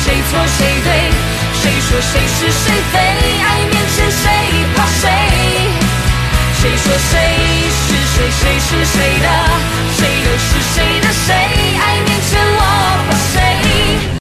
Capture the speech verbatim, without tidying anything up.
谁错谁对？谁说谁是谁非？爱面前谁怕谁？谁说谁是谁？谁是谁的？